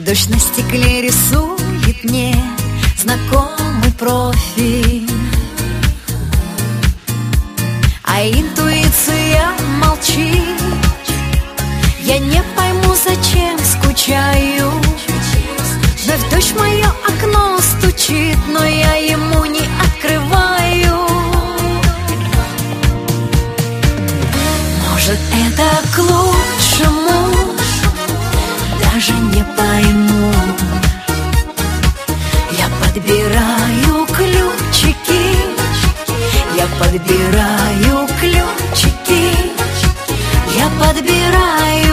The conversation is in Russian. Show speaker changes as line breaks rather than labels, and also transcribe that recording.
Дождь на стекле рисует мне знакомый профиль, а интуиция молчит. Я не пойму, зачем скучаю. Вновь дождь в мое окно стучит, но я ему не открываю. Может, это к лучшему, даже не пойму. Я подбираю ключики, я подбираю ключики, я подбираю